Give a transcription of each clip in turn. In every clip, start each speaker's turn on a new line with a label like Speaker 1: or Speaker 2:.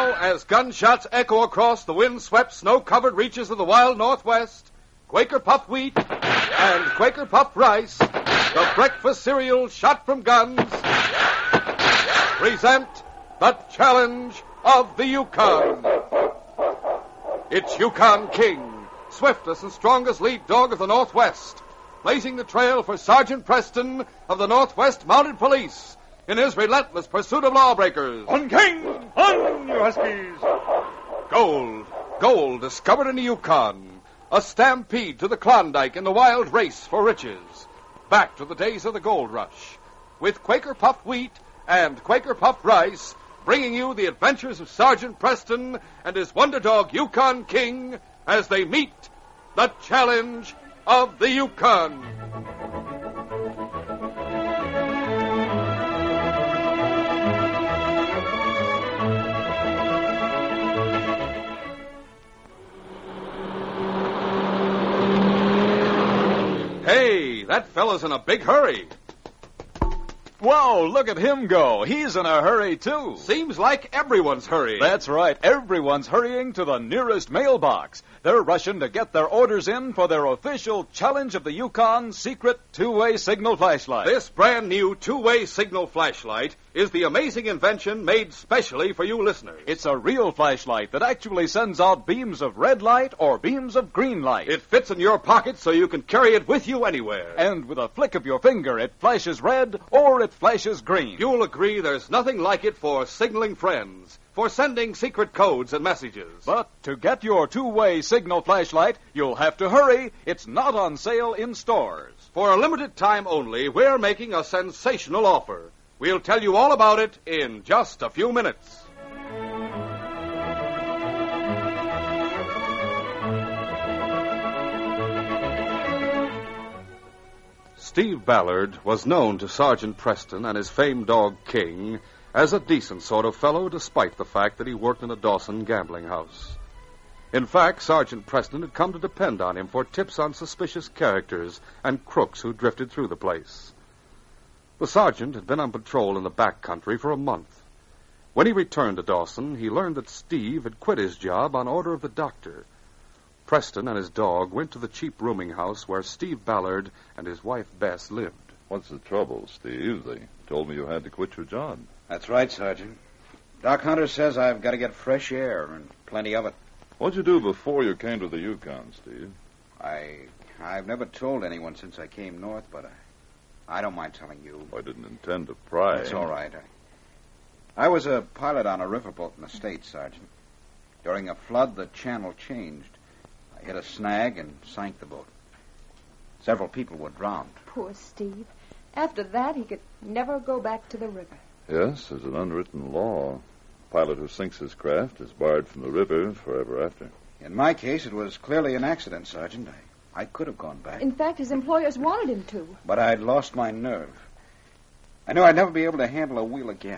Speaker 1: Now, as gunshots echo across the wind-swept, snow-covered reaches of the wild Northwest, Quaker Puffed Wheat and Quaker Puffed Rice, the breakfast cereal shot from guns, present the challenge of the Yukon. It's Yukon King, swiftest and strongest lead dog of the Northwest, blazing the trail for Sergeant Preston of the Northwest Mounted Police in his relentless pursuit of lawbreakers.
Speaker 2: On, King! On, you huskies!
Speaker 1: Gold discovered in the Yukon. A stampede to the Klondike in the wild race for riches. Back to the days of the gold rush. With Quaker Puffed Wheat and Quaker Puffed Rice, bringing you the adventures of Sergeant Preston and his wonder dog Yukon King as they meet the challenge of the Yukon. Hey, that fella's in a big hurry.
Speaker 3: Whoa, look at him go. He's in a hurry, too.
Speaker 1: Seems like everyone's hurrying.
Speaker 3: That's right. Everyone's hurrying to the nearest mailbox. They're rushing to get their orders in for their official Challenge of the Yukon secret two-way signal flashlight.
Speaker 1: This brand new two-way signal flashlight is the amazing invention made specially for you listeners.
Speaker 3: It's a real flashlight that actually sends out beams of red light or beams of green light.
Speaker 1: It fits in your pocket so you can carry it with you anywhere.
Speaker 3: And with a flick of your finger, it flashes red or it flashes green.
Speaker 1: You'll agree there's nothing like it for signaling friends, for sending secret codes and messages.
Speaker 3: But to get your two-way signal flashlight, you'll have to hurry. It's not on sale in stores.
Speaker 1: For a limited time only, we're making a sensational offer. We'll tell you all about it in just a few minutes. Steve Ballard was known to Sergeant Preston and his famed dog King as a decent sort of fellow, despite the fact that he worked in a Dawson gambling house. In fact, Sergeant Preston had come to depend on him for tips on suspicious characters and crooks who drifted through the place. The sergeant had been on patrol in the back country for a month. When he returned to Dawson, he learned that Steve had quit his job on order of the doctor. Preston and his dog went to the cheap rooming house where Steve Ballard and his wife Bess lived.
Speaker 4: What's the trouble, Steve? They told me you had to quit your job.
Speaker 5: That's right, Sergeant. Doc Hunter says I've got to get fresh air, and plenty of it.
Speaker 4: What'd you do before you came to the Yukon, Steve?
Speaker 5: I've never told anyone since I came north, but I don't mind telling you.
Speaker 4: I didn't intend to pry.
Speaker 5: That's all right. I was a pilot on a riverboat in the States, Sergeant. During a flood, the channel changed. I hit a snag and sank the boat. Several people were drowned.
Speaker 6: Poor Steve. After that, he could never go back to the river.
Speaker 4: Yes, there's an unwritten law. A pilot who sinks his craft is barred from the river forever after.
Speaker 5: In my case, it was clearly an accident, Sergeant. I could have gone back.
Speaker 6: In fact, his employers wanted him to.
Speaker 5: But I'd lost my nerve. I knew I'd never be able to handle a wheel again.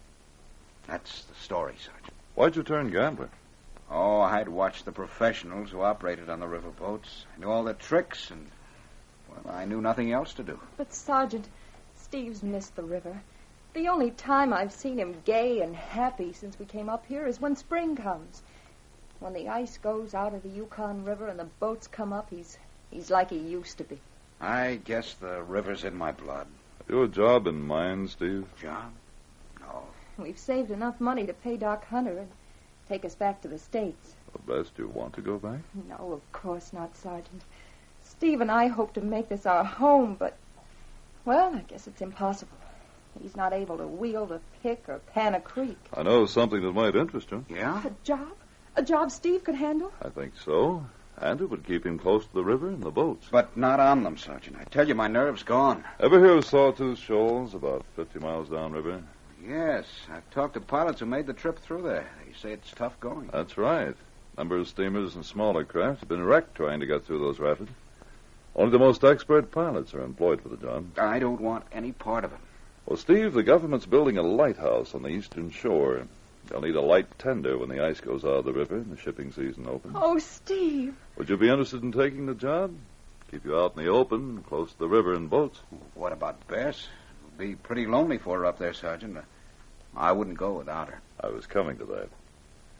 Speaker 5: That's the story, Sergeant.
Speaker 4: Why'd you turn gambler?
Speaker 5: Oh, I'd watched the professionals who operated on the riverboats. I knew all their tricks, and, well, I knew nothing else to do.
Speaker 6: But, Sergeant, Steve's missed the river. The only time I've seen him gay and happy since we came up here is when spring comes. When the ice goes out of the Yukon River and the boats come up, he's like he used to be.
Speaker 5: I guess the river's in my blood.
Speaker 4: Have you a job in mind, Steve?
Speaker 5: Job? No.
Speaker 6: We've saved enough money to pay Doc Hunter and take us back to the States.
Speaker 4: Well, Bess, do you want to go back?
Speaker 6: No, of course not, Sergeant. Steve and I hope to make this our home, but, well, I guess it's impossible. He's not able to wield a pick or pan a creek.
Speaker 4: I know something that might interest you.
Speaker 5: Yeah?
Speaker 6: A job? A job Steve could handle?
Speaker 4: I think so. And it would keep him close to the river and the boats.
Speaker 5: But not on them, Sergeant. I tell you, my nerve's gone.
Speaker 4: Ever hear of Sawtooth Shoals, about 50 miles downriver?
Speaker 5: Yes, I've talked to pilots who made the trip through there. They say it's tough going.
Speaker 4: That's right. A number of steamers and smaller craft have been wrecked trying to get through those rapids. Only the most expert pilots are employed for the job.
Speaker 5: I don't want any part of it.
Speaker 4: Well, Steve, the government's building a lighthouse on the eastern shore. They'll need a light tender when the ice goes out of the river and the shipping season opens.
Speaker 6: Oh, Steve.
Speaker 4: Would you be interested in taking the job? Keep you out in the open, close to the river and boats.
Speaker 5: What about Bess? It would be pretty lonely for her up there, Sergeant. I wouldn't go without her.
Speaker 4: I was coming to that.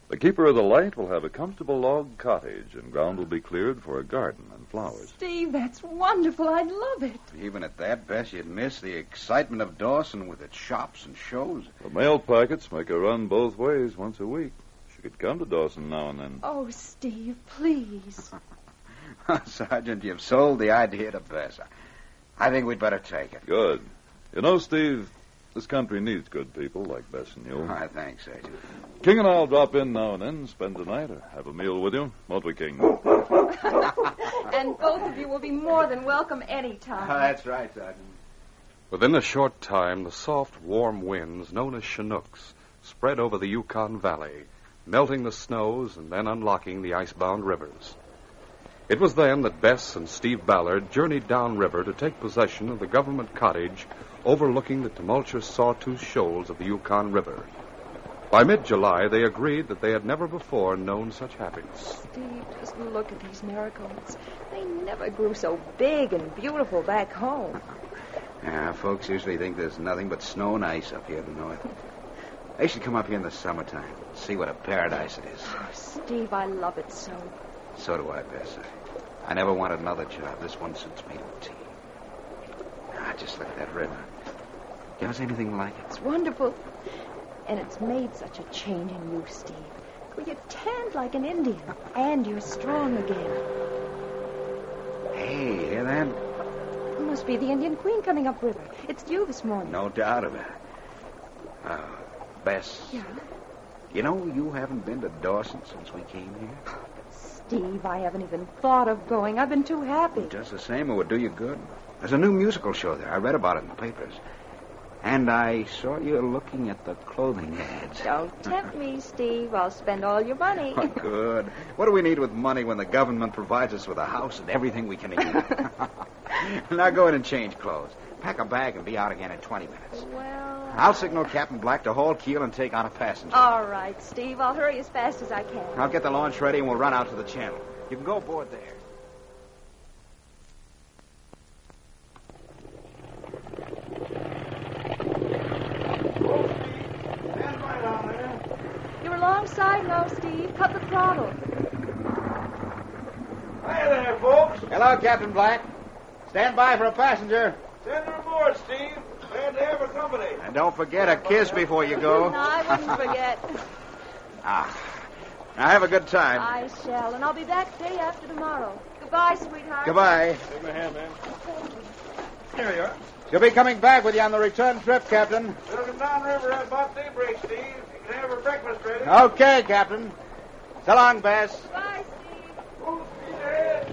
Speaker 4: The keeper of the light will have a comfortable log cottage, and ground will be cleared for a garden and flowers.
Speaker 6: Steve, that's wonderful. I'd love it.
Speaker 5: Even at that, Bess, you'd miss the excitement of Dawson with its shops and shows.
Speaker 4: The mail packets make a run both ways once a week. She could come to Dawson now and then.
Speaker 6: Oh, Steve, please.
Speaker 5: Sergeant, you've sold the idea to Bess. I think we'd better take it.
Speaker 4: Good. You know, Steve, this country needs good people like Bess and you.
Speaker 5: I thanks, Sergeant.
Speaker 4: King and I'll drop in now and then, spend the night, or have a meal with you. Won't we, King?
Speaker 6: And both of you will be more than welcome anytime.
Speaker 5: That's right, Sergeant.
Speaker 1: Within a short time, the soft, warm winds, known as Chinooks, spread over the Yukon Valley, melting the snows and then unlocking the ice-bound rivers. It was then that Bess and Steve Ballard journeyed downriver to take possession of the government cottage overlooking the tumultuous Sawtooth Shoals of the Yukon River. By mid-July, they agreed that they had never before known such happiness.
Speaker 6: Steve, just look at these marigolds. They never grew so big and beautiful back home.
Speaker 5: Yeah, folks usually think there's nothing but snow and ice up here in the north. They should come up here in the summertime and see what a paradise it is.
Speaker 6: Oh, Steve, I love it so.
Speaker 5: So do I, Bess. I never wanted another job. This one suits me to a T. Just look at that river. You ever see anything like it?
Speaker 6: It's wonderful. And it's made such a change in you, Steve. Well, you're tanned like an Indian, and you're strong again.
Speaker 5: Hey, hear that?
Speaker 6: It must be the Indian Queen coming upriver. It's you this morning.
Speaker 5: No doubt about it. Bess.
Speaker 6: Yeah?
Speaker 5: You know you haven't been to Dawson since we came here?
Speaker 6: Steve, I haven't even thought of going. I've been too happy.
Speaker 5: Just the same, it would do you good. There's a new musical show there. I read about it in the papers. And I saw you looking at the clothing ads.
Speaker 6: Don't tempt me, Steve. I'll spend all your money.
Speaker 5: Oh, good. What do we need with money when the government provides us with a house and everything we can eat? Now go in and change clothes. Pack a bag and be out again in 20 minutes.
Speaker 6: Well...
Speaker 5: I'll signal Captain Black to haul keel and take on a passenger.
Speaker 6: All right, Steve. I'll hurry as fast as I can.
Speaker 5: I'll get the launch ready and we'll run out to the channel. You can go aboard there.
Speaker 6: You're alongside now, Steve. Cut the throttle.
Speaker 2: Hi there, folks.
Speaker 5: Hello, Captain Black. Stand by for a passenger.
Speaker 2: Send her aboard, Steve. Glad to have her company.
Speaker 5: And don't forget a kiss before you go.
Speaker 6: No, I wouldn't forget.
Speaker 5: Now have a good time.
Speaker 6: I shall, and I'll be back day after tomorrow. Goodbye, sweetheart.
Speaker 5: Goodbye.
Speaker 2: Take my hand, man. Here you are.
Speaker 5: She'll be coming back with you on the return trip, Captain.
Speaker 2: We'll come downriver at about daybreak, Steve. You can have her breakfast ready.
Speaker 5: Okay, Captain. So long, Bess.
Speaker 6: Goodbye, Steve.
Speaker 2: Full speed ahead.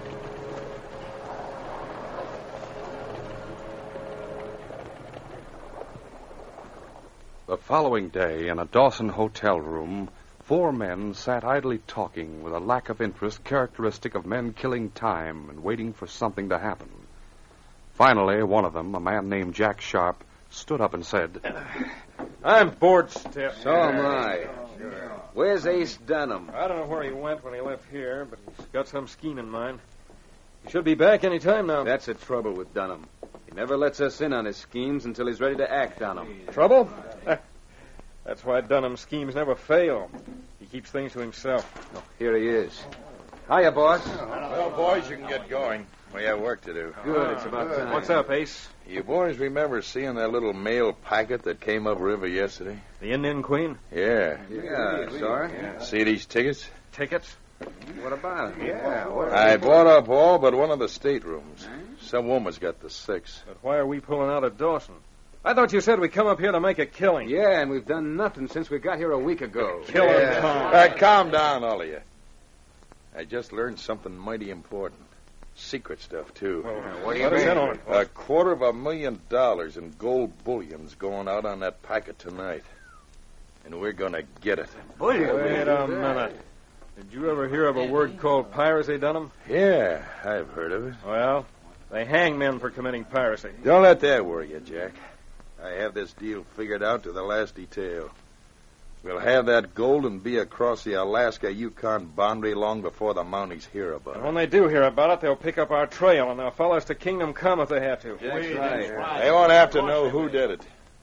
Speaker 1: The following day, in a Dawson hotel room, 4 men sat idly talking with a lack of interest characteristic of men killing time and waiting for something to happen. Finally, one of them, a man named Jack Sharp, stood up and said,
Speaker 2: I'm bored stiff.
Speaker 7: So am I. Where's Ace Dunham?
Speaker 2: I don't know where he went when he left here, but he's got some scheme in mind. He should be back any time now.
Speaker 7: That's the trouble with Dunham. He never lets us in on his schemes until he's ready to act on them.
Speaker 2: Trouble? That's why Dunham's schemes never fail. He keeps things to himself.
Speaker 7: Oh, here he is. Hiya, boss.
Speaker 8: Well, boys, you can get going. We have work to do.
Speaker 7: Good, it's about time.
Speaker 2: What's up, Ace?
Speaker 8: You boys remember seeing that little mail packet that came upriver yesterday?
Speaker 2: The Indian Queen?
Speaker 8: Yeah.
Speaker 7: Yeah, sorry.
Speaker 8: See these tickets?
Speaker 2: Tickets?
Speaker 7: What about it?
Speaker 5: Yeah,
Speaker 8: I bought up all but one of the staterooms. Some woman's got the 6.
Speaker 2: But why are we pulling out of Dawson? I thought you said we come up here to make a killing.
Speaker 7: Yeah, and we've done nothing since we got here a week ago.
Speaker 2: Killing
Speaker 8: Yeah.
Speaker 2: time.
Speaker 8: Calm down, all of you. I just learned something mighty important. Secret stuff, too.
Speaker 2: What do you mean? On it.
Speaker 8: $250,000 in gold bullion's going out on that packet tonight. And we're going to get it.
Speaker 2: Wait a minute. Did you ever hear of a word called piracy, Dunham?
Speaker 8: Yeah, I've heard of it.
Speaker 2: Well, they hang men for committing piracy.
Speaker 8: Don't let that worry you, Jack. I have this deal figured out to the last detail. We'll have that gold and be across the Alaska-Yukon boundary long before the Mounties hear about
Speaker 2: And
Speaker 8: it.
Speaker 2: when they do hear about it, they'll pick up our trail and they'll follow us to Kingdom Come if they have to.
Speaker 7: That's right.
Speaker 8: They won't have to know who did it. In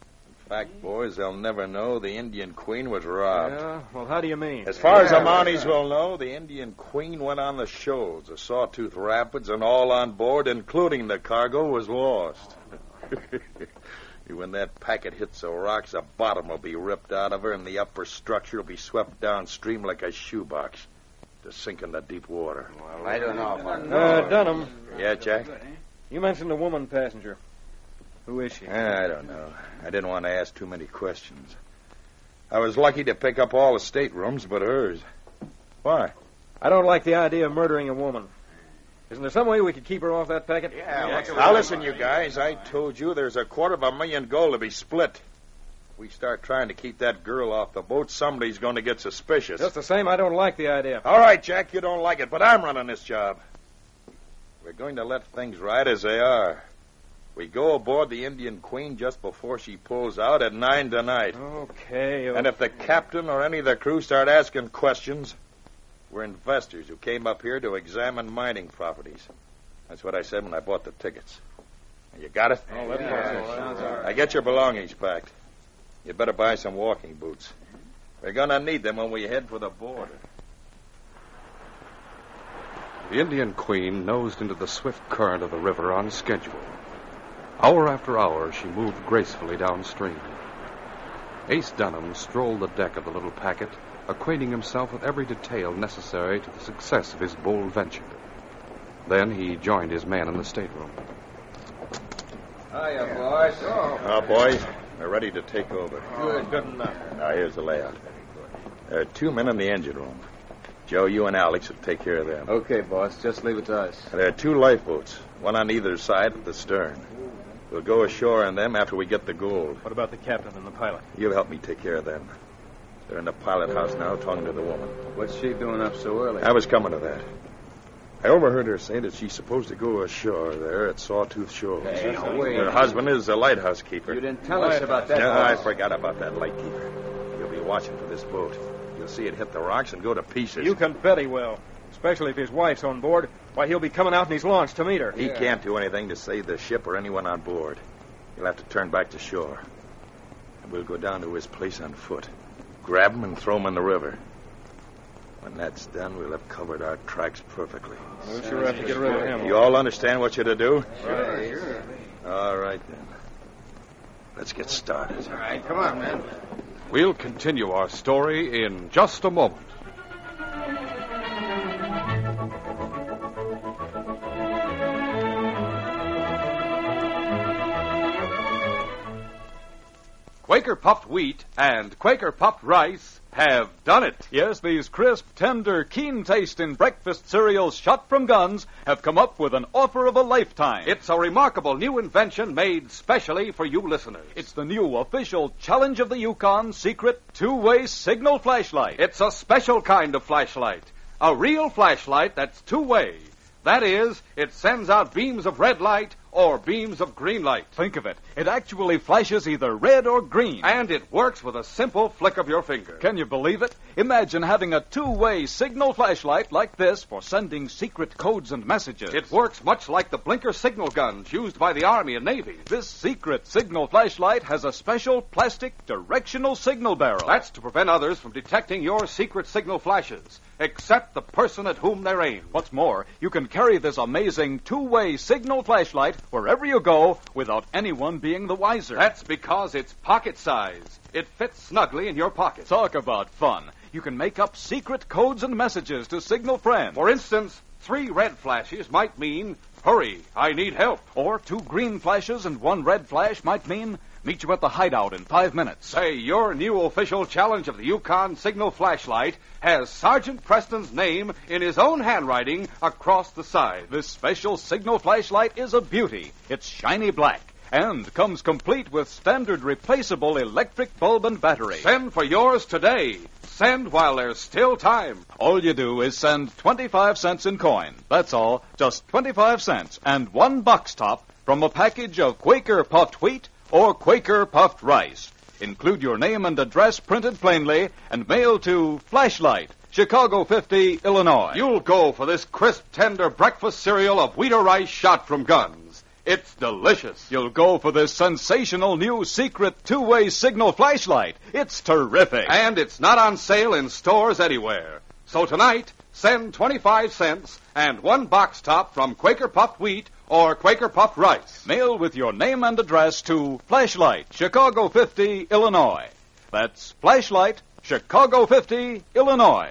Speaker 8: fact, boys, they'll never know the Indian Queen was robbed.
Speaker 2: Yeah? Well, how do you mean?
Speaker 8: As far as the Mounties will know, the Indian Queen went on the shoals. The Sawtooth Rapids and all on board, including the cargo, was lost. When that packet hits the rocks, the bottom will be ripped out of her, and the upper structure will be swept downstream like a shoebox to sink into deep water.
Speaker 5: Well, I don't know.
Speaker 2: Dunham,
Speaker 8: Yeah, Jack?
Speaker 2: you mentioned a woman passenger. Who is she?
Speaker 8: I don't know. I didn't want to ask too many questions. I was lucky to pick up all the staterooms but hers. Why?
Speaker 2: I don't like the idea of murdering a woman. Isn't there some way we could keep her off that packet?
Speaker 8: Now listen, you guys. I told you there's $250,000 gold to be split. If we start trying to keep that girl off the boat, somebody's going to get suspicious.
Speaker 2: Just the same, I don't like the idea.
Speaker 8: All right, Jack, you don't like it, but I'm running this job. We're going to let things ride as they are. We go aboard the Indian Queen just before she pulls out at 9 tonight.
Speaker 2: Okay.
Speaker 8: And if the captain or any of the crew start asking questions, we're investors who came up here to examine mining properties. That's what I said when I bought the tickets. You got it?
Speaker 2: Oh, that's sounds all right.
Speaker 8: Now get your belongings packed. You better buy some walking boots. We're going to need them when we head for the border.
Speaker 1: The Indian Queen nosed into the swift current of the river on schedule. Hour after hour, she moved gracefully downstream. Ace Dunham strolled the deck of the little packet, acquainting himself with every detail necessary to the success of his bold venture. Then he joined his man in the stateroom.
Speaker 5: Hiya, boys.
Speaker 8: Now, boys, we're ready to take over.
Speaker 2: Good enough.
Speaker 8: Now, here's the layout. There are 2 men in the engine room. Joe, you and Alex will take care of them.
Speaker 7: Okay, boss. Just leave it to us.
Speaker 8: There are 2 lifeboats, one on either side of the stern. We'll go ashore on them after we get the gold.
Speaker 2: What about the captain and the pilot?
Speaker 8: You'll help me take care of them. They're in the pilot house now talking to the woman.
Speaker 7: What's she doing up so early?
Speaker 8: I was coming to that. I overheard her say that she's supposed to go ashore there at Sawtooth Shores.
Speaker 7: Hey, wait.
Speaker 8: Her husband is the lighthouse keeper.
Speaker 7: You didn't tell us about that,
Speaker 8: No,
Speaker 7: boss.
Speaker 8: I forgot about that light keeper. You'll be watching for this boat. You'll see it hit the rocks and go to pieces.
Speaker 2: You can bet he will. Especially if his wife's on board. Why, he'll be coming out in his launch to meet her.
Speaker 8: He can't do anything to save the ship or anyone on board. He'll have to turn back to shore. And we'll go down to his place on foot. Grab him and throw him in the river. When that's done, we'll have covered our tracks perfectly.
Speaker 2: We'll sure have to get rid of him.
Speaker 8: You all understand what you're to do?
Speaker 5: Sure.
Speaker 8: All right, then. Let's get started.
Speaker 5: All right, come on, man.
Speaker 1: We'll continue our story in just a moment. Quaker Puffed Wheat and Quaker Puffed Rice have done it.
Speaker 3: Yes, these crisp, tender, keen-tasting breakfast cereals shot from guns have come up with an offer of a lifetime.
Speaker 1: It's a remarkable new invention made specially for you listeners.
Speaker 3: It's the new official Challenge of the Yukon secret two-way signal flashlight.
Speaker 1: It's a special kind of flashlight. A real flashlight that's two-way. That is, it sends out beams of red light or beams of green light.
Speaker 3: Think of it. It actually flashes either red or green.
Speaker 1: And it works with a simple flick of your finger.
Speaker 3: Can you believe it? Imagine having a two-way signal flashlight like this for sending secret codes and messages.
Speaker 1: It works much like the blinker signal guns used by the Army and Navy.
Speaker 3: This secret signal flashlight has a special plastic directional signal barrel.
Speaker 1: That's to prevent others from detecting your secret signal flashes, except the person at whom they're aimed.
Speaker 3: What's more, you can carry this amazing two-way signal flashlight wherever you go without anyone being the wiser.
Speaker 1: That's because it's pocket size. It fits snugly in your pocket.
Speaker 3: Talk about fun. You can make up secret codes and messages to signal friends.
Speaker 1: For instance, 3 red flashes might mean, hurry, I need help.
Speaker 3: Or 2 green flashes and 1 red flash might mean, meet you at the hideout in 5 minutes.
Speaker 1: Say, your new official challenge of the Yukon signal flashlight has Sergeant Preston's name in his own handwriting across the side.
Speaker 3: This special signal flashlight is a beauty. It's shiny black and comes complete with standard replaceable electric bulb and battery.
Speaker 1: Send for yours today. Send while there's still time.
Speaker 3: All you do is send 25 cents in coin. That's all. Just 25 cents and 1 box top from a package of Quaker Puffed Wheat or Quaker Puffed Rice. Include your name and address printed plainly and mail to Flashlight, Chicago 50, Illinois.
Speaker 1: You'll go for this crisp, tender breakfast cereal of wheat or rice shot from guns. It's delicious.
Speaker 3: You'll go for this sensational new secret two-way signal flashlight. It's terrific.
Speaker 1: And it's not on sale in stores anywhere. So tonight, send 25 cents and 1 box top from Quaker Puffed Wheat or Quaker Puffed Rice.
Speaker 3: Mail with your name and address to Flashlight, Chicago 50, Illinois. That's Flashlight, Chicago 50, Illinois.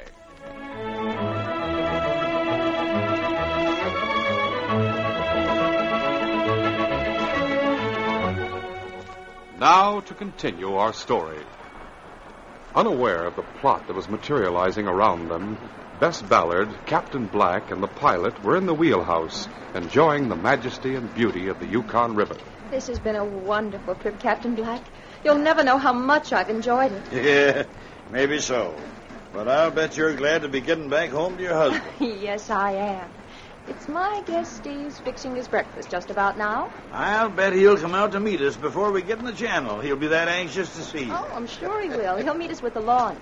Speaker 1: Now to continue our story. Unaware of the plot that was materializing around them, Bess Ballard, Captain Black, and the pilot were in the wheelhouse, enjoying the majesty and beauty of the Yukon River.
Speaker 6: This has been a wonderful trip, Captain Black. You'll never know how much I've enjoyed it.
Speaker 8: Yeah, maybe so. But I'll bet you're glad to be getting back home to your husband.
Speaker 6: Yes, I am. It's my guess Steve's fixing his breakfast just about now.
Speaker 8: I'll bet he'll come out to meet us before we get in the channel. He'll be that anxious to see you.
Speaker 6: Oh, I'm sure he will. He'll meet us with the launch.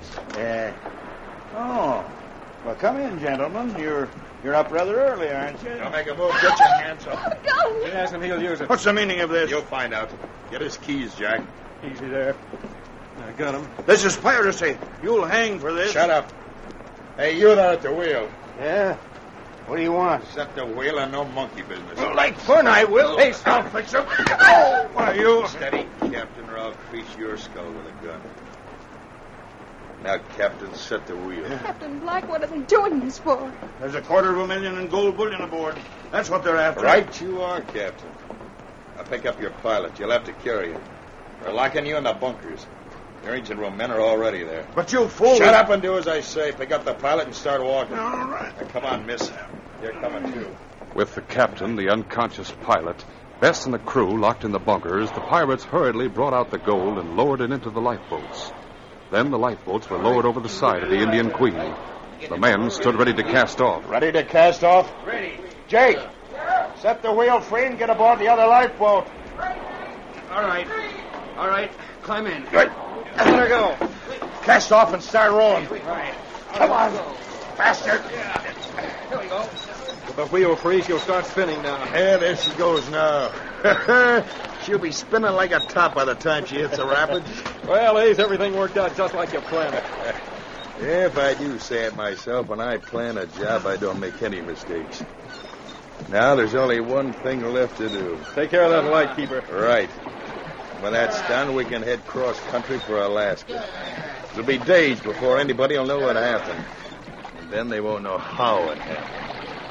Speaker 5: Oh. Well, come in, gentlemen. You're up rather early, aren't you?
Speaker 8: Don't make a move. Get your hands up.
Speaker 6: Go!
Speaker 2: Yes, and he'll use it.
Speaker 8: What's the meaning of this? You'll find out. Get his keys, Jack.
Speaker 2: Easy there. I got him.
Speaker 8: This is piracy. You'll hang for this. Shut up. Hey, you there at the wheel.
Speaker 5: Yeah? What do you want?
Speaker 8: Set the wheel and no monkey business. Like fun, I will. Hey, stop, fix him.
Speaker 5: Oh, why, you...
Speaker 8: Steady, Captain, or I'll crease your skull with a gun. Now, Captain, set the wheel.
Speaker 6: Captain Black, what are they doing this for?
Speaker 8: There's $250,000 in gold bullion aboard. That's what they're after. Right you are, Captain. I'll pick up your pilot. You'll have to carry him. We're locking you in the bunkers. Your engine room men are already there.
Speaker 5: But you fool...
Speaker 8: Shut up and do as I say. Pick up the pilot and start walking.
Speaker 5: All right.
Speaker 8: Now, come on, miss. You're coming, too.
Speaker 1: With the captain, the unconscious pilot, Bess and the crew locked in the bunkers, the pirates hurriedly brought out the gold and lowered it into the lifeboats. Then the lifeboats were lowered over the side of the Indian Queen. The men stood ready to cast off.
Speaker 8: Ready to cast off?
Speaker 5: Ready. Jake, set the wheel free and get aboard the other lifeboat.
Speaker 2: All right. All right. Climb in.
Speaker 8: Right.
Speaker 2: Let her go.
Speaker 8: Cast off and start rolling.
Speaker 2: Right.
Speaker 8: Come on. Faster.
Speaker 2: Here we go. With the wheel free, she'll start spinning now.
Speaker 8: Yeah, there she goes now. She'll be spinning like a top by the time she hits the rapids.
Speaker 2: Well, Ace, everything worked out just like you planned it.
Speaker 8: Yeah, if I do say it myself, when I plan a job, I don't make any mistakes. Now there's only one thing left to do.
Speaker 2: Take care of that light, keeper.
Speaker 8: Right. When that's done, we can head cross-country for Alaska. It'll be days before anybody will know what happened. And then they won't know how it happened.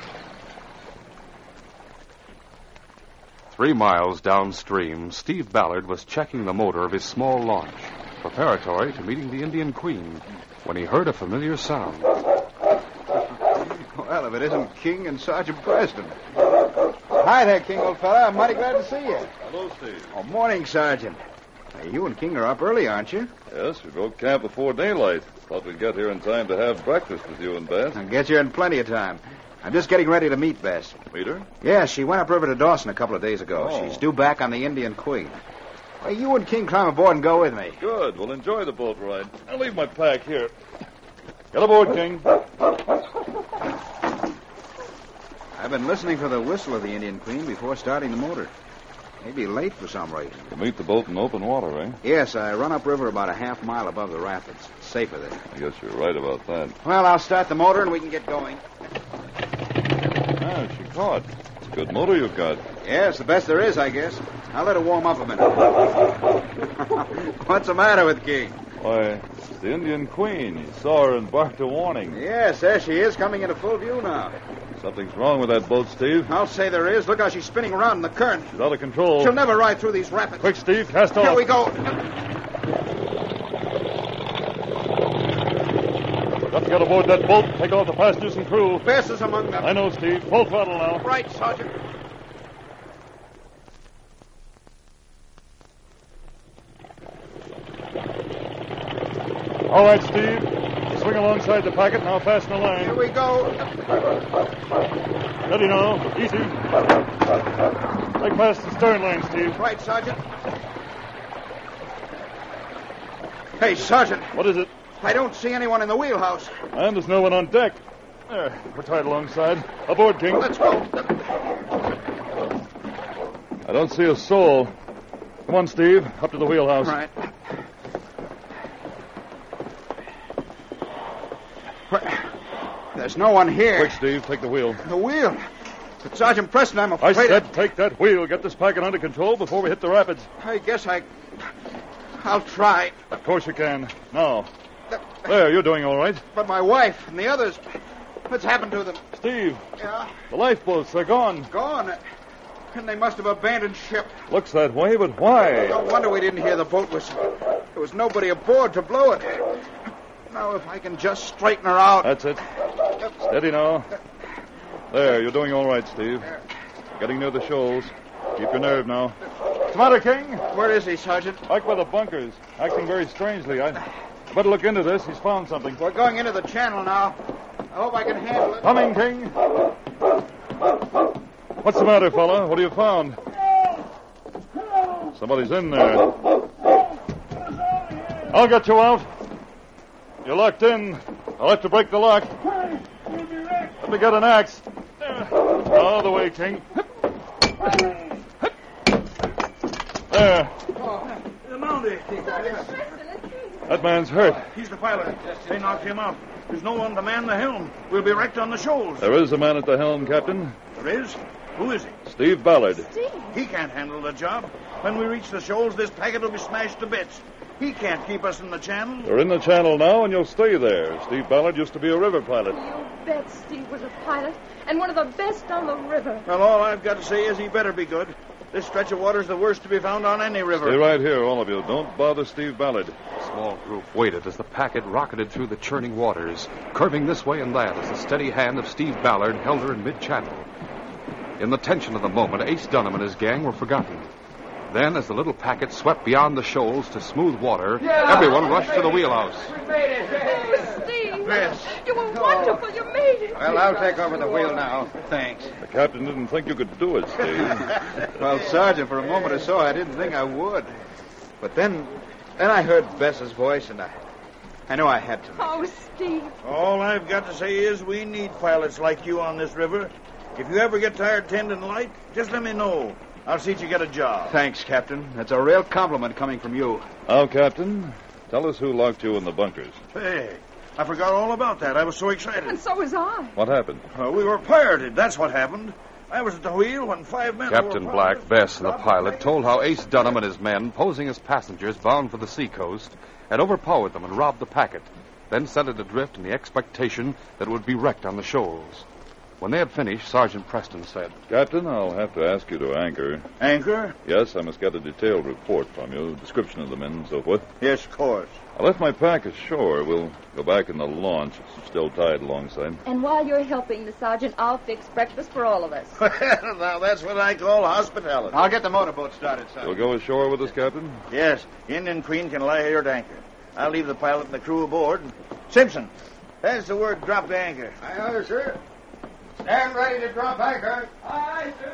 Speaker 1: 3 miles downstream, Steve Ballard was checking the motor of his small launch, preparatory to meeting the Indian Queen, when he heard a familiar sound.
Speaker 5: Well, if it isn't King and Sergeant Preston. Hi there, King, old fella. I'm mighty glad to see you.
Speaker 4: Hello, Steve.
Speaker 5: Oh, morning, Sergeant. Hey, you and King are up early, aren't you?
Speaker 4: Yes, we broke camp before daylight. Thought we'd get here in time to have breakfast with you and Bess.
Speaker 5: I'll get you in plenty of time. I'm just getting ready to meet Bess.
Speaker 4: Meet her?
Speaker 5: Yeah, she went upriver to Dawson a couple of days ago.
Speaker 4: Oh.
Speaker 5: She's due back on the Indian Queen. Well, you and King climb aboard and go with me.
Speaker 4: Good. We'll enjoy the boat ride. I'll leave my pack here. Get aboard, King.
Speaker 5: I've been listening for the whistle of the Indian Queen before starting the motor. Maybe late for some reason.
Speaker 4: We'll meet the boat in open water, eh?
Speaker 5: Yes, I run upriver about a half mile above the rapids. It's safer there.
Speaker 4: I guess you're right about that.
Speaker 5: Well, I'll start the motor and we can get going.
Speaker 4: Ah, she caught. It's a good motor you've got.
Speaker 5: Yes, the best there is, I guess. I'll let her warm up a minute. What's the matter with King?
Speaker 4: Why, it's the Indian Queen. You saw her and barked a warning.
Speaker 5: Yes, there she is, coming into full view now.
Speaker 4: Something's wrong with that boat, Steve.
Speaker 5: I'll say there is. Look how she's spinning around in the current.
Speaker 4: She's out of control.
Speaker 5: She'll never ride through these rapids.
Speaker 4: Quick, Steve, cast off.
Speaker 5: Here we go.
Speaker 4: Got to get aboard that boat, take off the passengers and crew.
Speaker 5: Bess is among them.
Speaker 4: I know, Steve. Full throttle now.
Speaker 5: Right, Sergeant.
Speaker 4: All right, Steve. Swing alongside the packet, now fasten the line.
Speaker 5: Here we go.
Speaker 4: Steady now. Easy. Make fast the stern line, Steve.
Speaker 5: Right, Sergeant. Hey, Sergeant.
Speaker 4: What is it?
Speaker 5: I don't see anyone in the wheelhouse.
Speaker 4: And there's no one on deck. There, we're tied alongside. Aboard, King.
Speaker 5: Let's go.
Speaker 4: I don't see a soul. Come on, Steve. Up to the wheelhouse.
Speaker 5: Right. There's no one here.
Speaker 4: Quick, Steve. Take the wheel.
Speaker 5: The wheel. But Sergeant Preston, I'm
Speaker 4: I
Speaker 5: afraid...
Speaker 4: said take that wheel. Get this packet under control before we hit the rapids.
Speaker 5: I guess I'll try.
Speaker 4: Of course you can. Now. There, you're doing all right.
Speaker 5: But my wife and the others... What's happened to them?
Speaker 4: Steve,
Speaker 5: Yeah,
Speaker 4: the lifeboats, they're gone.
Speaker 5: gone. And they must have abandoned ship.
Speaker 4: Looks that way, but why?
Speaker 5: No wonder we didn't hear the boat whistle. There was nobody aboard to blow it. Now, if I can just straighten her out.
Speaker 4: That's it. Steady now. There, you're doing all right, Steve. Getting near the shoals. Keep your nerve now. What's the matter, King?
Speaker 5: Where is he, Sergeant?
Speaker 4: Back by the bunkers. Acting very strangely. I better look into this. He's found something.
Speaker 5: We're going into the channel now. I hope I can handle it.
Speaker 4: Coming, King. What's the matter, fella? What have you found? Somebody's in there. I'll get you out. You're locked in. I'll have to break the lock. Let me get an axe. All the way, King. There.
Speaker 9: The Mountie.
Speaker 4: That man's hurt.
Speaker 9: He's the pilot. They knocked him out. There's no one to man the helm. We'll be wrecked on the shoals.
Speaker 4: There is a man at the helm, Captain.
Speaker 9: There is? Who is he?
Speaker 4: Steve Ballard.
Speaker 9: He can't handle the job. When we reach the shoals, this packet will be smashed to bits. He can't keep us in the channel.
Speaker 4: You're in the channel now, and you'll stay there. Steve Ballard used to be a river pilot.
Speaker 6: You bet Steve was a pilot, and one of the best on the river.
Speaker 9: Well, all I've got to say is he better be good. This stretch of water's the worst to be found on any river.
Speaker 4: Stay right here, all of you. Don't bother Steve Ballard.
Speaker 1: The small group waited as the packet rocketed through the churning waters, curving this way and that as the steady hand of Steve Ballard held her in mid-channel. In the tension of the moment, Ace Dunham and his gang were forgotten. Then, as the little packet swept beyond the shoals to smooth water, everyone rushed to the wheelhouse.
Speaker 6: Oh, Steve!
Speaker 5: Yes.
Speaker 6: You were wonderful. You made it.
Speaker 5: Well, I'll take over the wheel now. Thanks.
Speaker 4: The captain didn't think you could do it, Steve.
Speaker 5: Well, Sergeant, for a moment or so, I didn't think I would. But then I heard Bess's voice, and I knew I had to.
Speaker 6: Oh, Steve.
Speaker 9: All I've got to say is we need pilots like you on this river. If you ever get tired tending light, just let me know. I'll see that you get a job.
Speaker 5: Thanks, Captain. That's a real compliment coming from you.
Speaker 4: Now, Captain, tell us who locked you in the bunkers.
Speaker 9: Hey, I forgot all about that. I was so excited.
Speaker 6: And so was I.
Speaker 4: What happened?
Speaker 9: We were pirated. That's what happened. I was at the wheel when 5 men...
Speaker 1: Captain Black, Bess, and the pilot told how Ace Dunham and his men, posing as passengers bound for the seacoast, had overpowered them and robbed the packet, then sent it adrift in the expectation that it would be wrecked on the shoals. When they had finished, Sergeant Preston said,
Speaker 4: Captain, I'll have to ask you to anchor.
Speaker 9: Anchor?
Speaker 4: Yes, I must get a detailed report from you, description of the men and so forth.
Speaker 9: Yes, of course.
Speaker 4: I left my pack ashore. We'll go back in the launch. It's still tied alongside.
Speaker 6: And while you're helping the sergeant, I'll fix breakfast for all of us.
Speaker 9: Well, now that's what I call hospitality.
Speaker 5: I'll get the motorboat started, Sergeant.
Speaker 4: You'll go ashore with us, Captain?
Speaker 9: Yes, Indian Queen can lie here at anchor. I'll leave the pilot and the crew aboard. Simpson, there's the word drop the anchor.
Speaker 5: Aye, aye, sir. Stand ready to drop anchor.
Speaker 9: Aye, sir.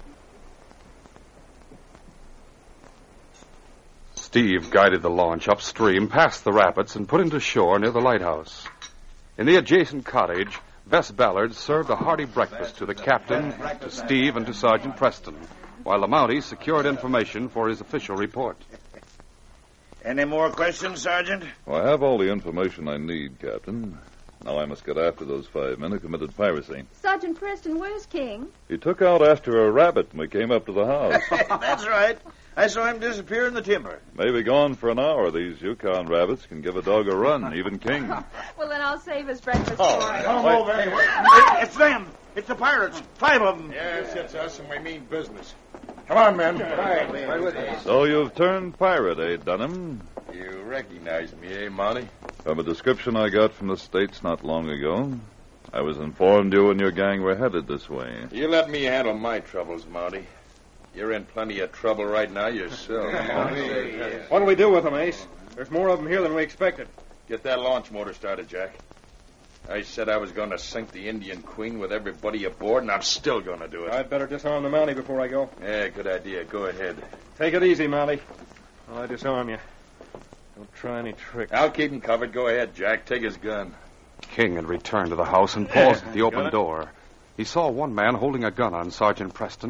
Speaker 1: Steve guided the launch upstream past the rapids and put into shore near the lighthouse. In the adjacent cottage, Bess Ballard served a hearty breakfast to the captain, to Steve, and to Sergeant Preston, while the Mountie secured information for his official report.
Speaker 9: Any more questions, Sergeant?
Speaker 4: Well, I have all the information I need, Captain. Now I must get after those 5 men who committed piracy.
Speaker 6: Sergeant Preston, where's King?
Speaker 4: He took out after a rabbit when we came up to the house.
Speaker 9: That's right. I saw him disappear in the timber.
Speaker 4: Maybe gone for an hour. These Yukon rabbits can give a dog a run, even King.
Speaker 6: Well, then I'll save his breakfast
Speaker 4: Oh,
Speaker 6: for him.
Speaker 9: Come
Speaker 4: Wait.
Speaker 9: over. It's them. It's the pirates. 5 of them.
Speaker 8: Yes, it's us, and we mean business. Come on, men.
Speaker 5: Right with you.
Speaker 4: So you've turned pirate, eh, Dunham?
Speaker 8: You recognize me, eh, Monty?
Speaker 4: From a description I got from the States not long ago, I was informed you and your gang were headed this way.
Speaker 8: You let me handle my troubles, Monty. You're in plenty of trouble right now yourself.
Speaker 2: What do we do with them, Ace? There's more of them here than we expected.
Speaker 8: Get that launch motor started, Jack. I said I was going to sink the Indian Queen with everybody aboard, and I'm still going to do it.
Speaker 2: I'd better disarm the Mountie before I go.
Speaker 8: Yeah, good idea. Go ahead.
Speaker 2: Take it easy, Mountie. While I disarm you. Don't try any tricks.
Speaker 8: I'll keep him covered. Go ahead, Jack. Take his gun.
Speaker 1: King had returned to the house and paused at the
Speaker 2: Got
Speaker 1: open
Speaker 2: it?
Speaker 1: door. He saw one man holding a gun on Sergeant Preston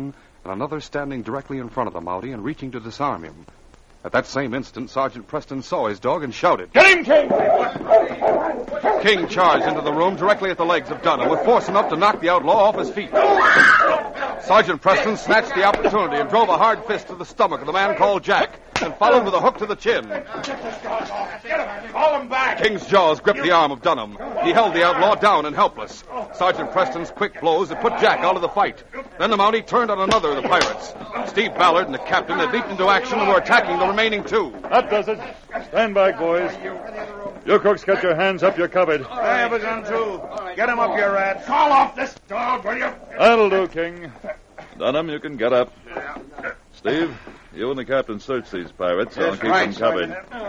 Speaker 1: and another standing directly in front of the Mountie and reaching to disarm him. At that same instant, Sergeant Preston saw his dog and shouted,
Speaker 9: Get him, King!
Speaker 1: King charged into the room directly at the legs of Dunham, with force enough to knock the outlaw off his feet. Sergeant Preston snatched the opportunity and drove a hard fist to the stomach of the man called Jack, and followed with a hook to the chin.
Speaker 9: Call him back!
Speaker 1: King's jaws gripped the arm of Dunham. He held the outlaw down and helpless. Sergeant Preston's quick blows had put Jack out of the fight. Then the Mountie turned on another of the pirates. Steve Ballard and the captain had leaped into action and were attacking the remaining two.
Speaker 4: That does it. Stand back, boys. You crooks got your hands up. You're covered.
Speaker 9: I have a gun, too. Get him up, you rats. Call off this dog, will you?
Speaker 4: That'll do, King. Dunham, you can get up. Steve, you and the captain search these pirates. I'll keep them covered.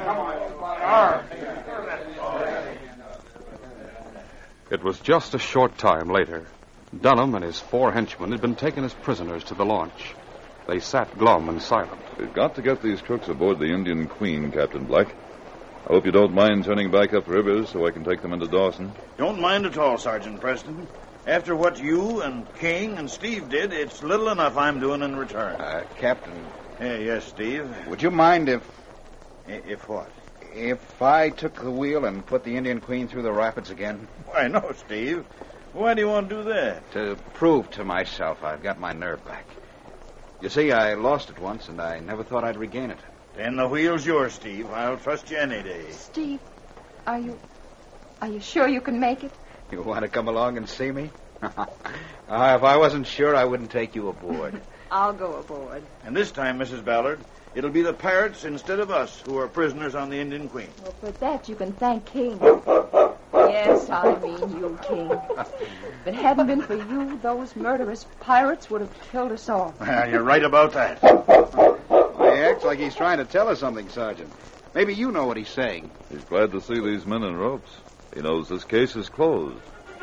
Speaker 1: It was just a short time later. Dunham and his 4 henchmen had been taken as prisoners to the launch. They sat glum and silent.
Speaker 4: We've got to get these crooks aboard the Indian Queen, Captain Black. I hope you don't mind turning back up river so I can take them into Dawson.
Speaker 9: Don't mind at all, Sergeant Preston. After what you and King and Steve did, it's little enough I'm doing in return.
Speaker 5: Captain,
Speaker 9: Yes, Steve.
Speaker 5: would you mind if
Speaker 9: If what?
Speaker 5: I took the wheel and put the Indian Queen through the rapids again?
Speaker 9: Why, no, Steve. Why do you want to do that?
Speaker 5: To prove to myself I've got my nerve back. You see, I lost it once, and I never thought I'd regain it.
Speaker 9: Then the wheel's yours, Steve. I'll trust you any day.
Speaker 6: Steve, are you sure you can make it?
Speaker 5: You want to come along and see me? If I wasn't sure, I wouldn't take you aboard.
Speaker 6: I'll go aboard.
Speaker 9: And this time, Mrs. Ballard, it'll be the pirates instead of us who are prisoners on the Indian Queen.
Speaker 6: Well, for that you can thank King. Yes, I mean you, King. If it hadn't been for you, those murderous pirates would have killed us all.
Speaker 9: You're right about that.
Speaker 5: He acts like he's trying to tell us something, Sergeant. Maybe you know what he's saying.
Speaker 4: He's glad to see these men in ropes. He knows this case is closed.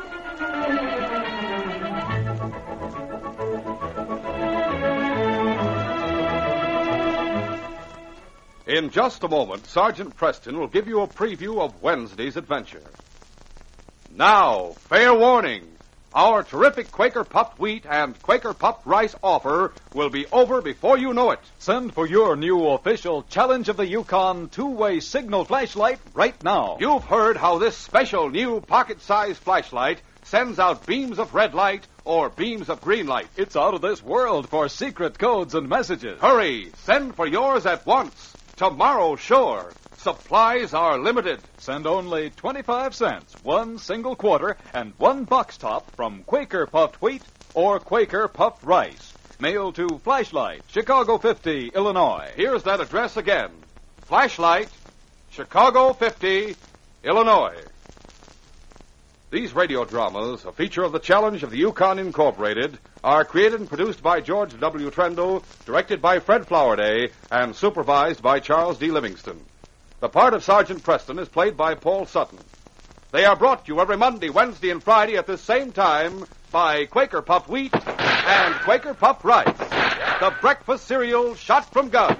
Speaker 1: In just a moment, Sergeant Preston will give you a preview of Wednesday's adventure. Now, fair warning. Our terrific Quaker Puffed Wheat and Quaker Puffed Rice offer will be over before you know it.
Speaker 3: Send for your new official Challenge of the Yukon two-way signal flashlight right now.
Speaker 1: You've heard how this special new pocket-sized flashlight sends out beams of red light or beams of green light.
Speaker 3: It's out of this world for secret codes and messages.
Speaker 1: Hurry, send for yours at once. Tomorrow, sure. Supplies are limited.
Speaker 3: Send only 25 cents, 1 single quarter, and 1 box top from Quaker Puffed Wheat or Quaker Puffed Rice. Mail to Flashlight, Chicago 50, Illinois.
Speaker 1: Here's that address again. Flashlight, Chicago 50, Illinois. These radio dramas, a feature of the Challenge of the Yukon Incorporated, are created and produced by George W. Trendle, directed by Fred Flowerday, and supervised by Charles D. Livingston. The part of Sergeant Preston is played by Paul Sutton. They are brought to you every Monday, Wednesday, and Friday at this same time by Quaker Puffed Wheat and Quaker Puffed Rice, the breakfast cereal shot from guns.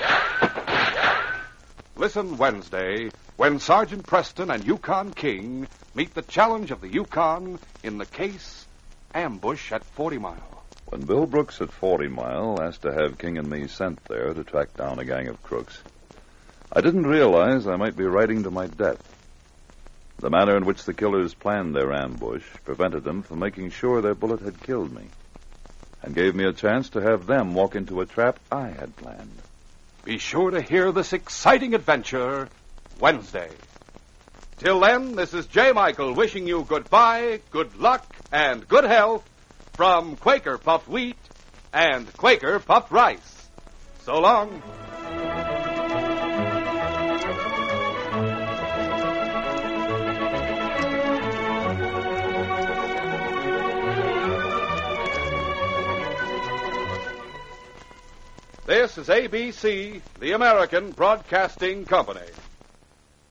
Speaker 1: Listen Wednesday when Sergeant Preston and Yukon King meet the Challenge of the Yukon in the case Ambush at 40 Mile.
Speaker 4: When Bill Brooks at 40 Mile asked to have King and me sent there to track down a gang of crooks, I didn't realize I might be riding to my death. The manner in which the killers planned their ambush prevented them from making sure their bullet had killed me, and gave me a chance to have them walk into a trap I had planned.
Speaker 1: Be sure to hear this exciting adventure Wednesday. Till then, this is J. Michael wishing you goodbye, good luck, and good health from Quaker Puffed Wheat and Quaker Puffed Rice. So long. This is ABC, the American Broadcasting Company.